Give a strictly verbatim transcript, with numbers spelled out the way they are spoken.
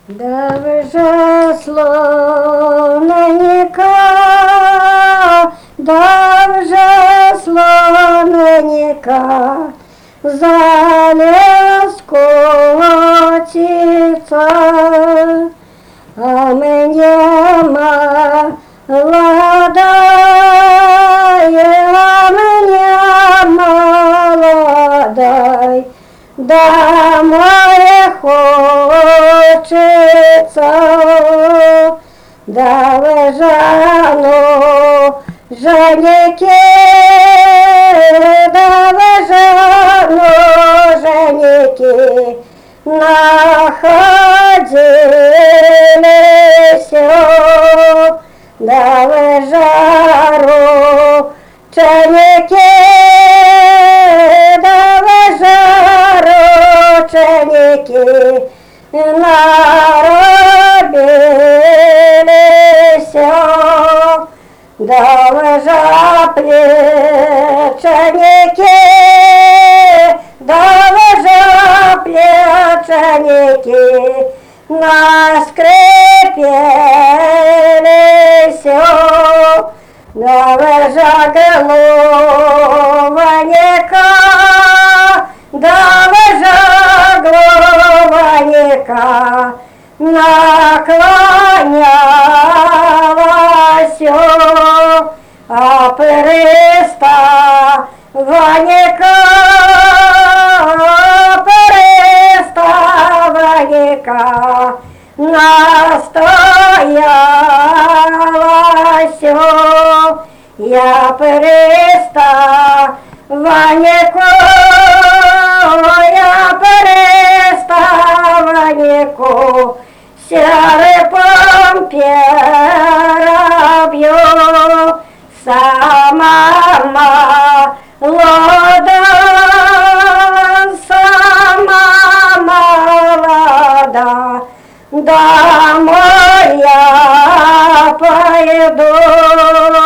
Да вже слоненька, да вже слоненька, за леску лотиться, а мені молодая, а мені молодая, домой хочется, да вы жану, женики, да вы жану, женики, находились, да вы жару, женики, да вы жару, женики, наробились, да вы жаплеченики, да вы жаплеченики, на скрипелись, да вы заглованника, да вы заглованника, наклонялась, а переставанника, переставаника, настоялась, я переставаннику, я переставаннику, серпом перебью, сама молода, сама молода, домой я пойду.